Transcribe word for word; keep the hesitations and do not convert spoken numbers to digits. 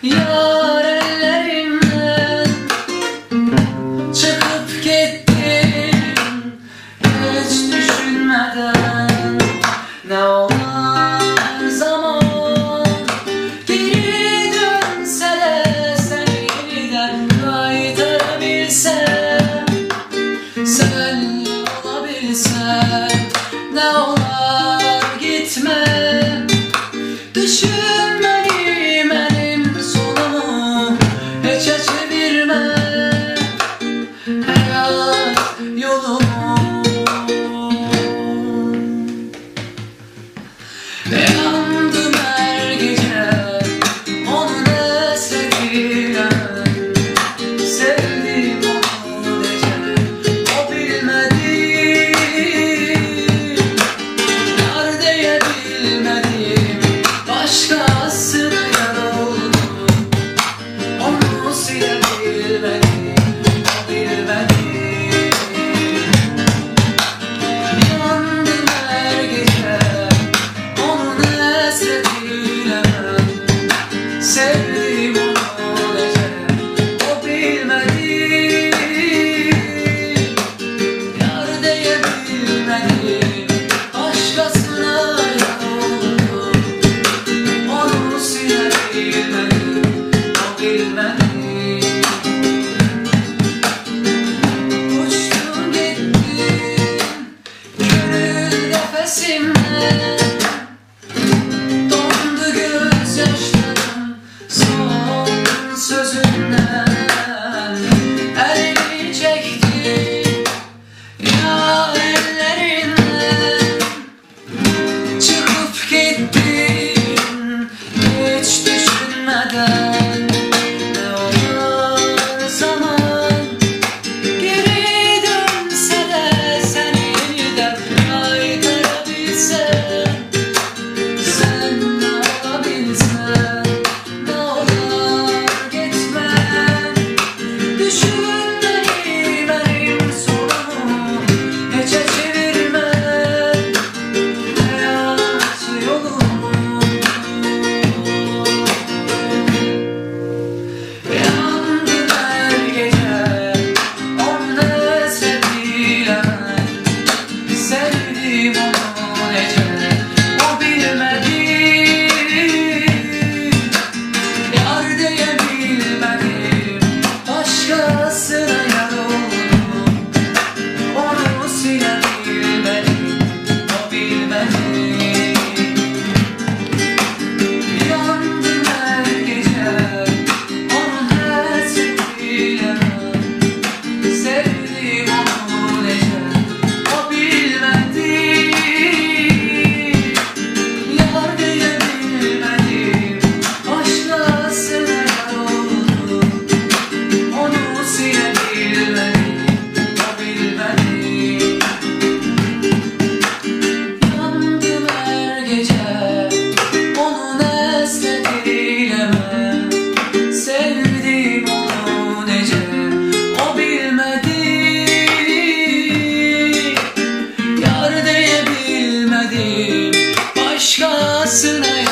Yar ellerimden çıkıp gittin hiç düşünmeden. Ne olar zaman geri dönse de seni yeniden kaytarabilsem, sen olabilsen. Ne olar gitme, düşünme benim solumu hiçe çevirme hayat yolumu. Yandım her gece onun esretiyle, sevdim onu nece o bilmedi. Yar diye bilmedim, başkasına yar oldum, onu silebilmedim, o bilmedi. Yandım her gece onun esretiyle, sevdim onu nece o bilmedi. Yar diye bilmedim, başkasına yar oldum, onu silebilmedim, o bilmedi. Uçtun gittin gönül nefesimden, dondu gözyaşlarım son sözünden. Elini çektin ya ellerinden, çıkıp gittin hiç düşünmeden. Ne olur zaman geri dönse de seni yeniden kaytarabilsem, sen olabilsen. Ne olur gitme, düşünme benim solumu hiçe çevirme hayat yolumu. Yandım her gece onun esretiyle, sevdim onu nece o bilmedi. Yar diye bilmedim, başkasına yar oldum, onu silebilmedim, o bilmedi. Yandım her gece onun esretiyle, sevdim onu nece o bilmedi. Yar diye bilmedim, başkasına yar oldum, onu silebilmedim, o bilmedi. Yandım her gece onun esretiyle, sevdim onu nece o bilmedi. Yar diye bilmedim, başkasına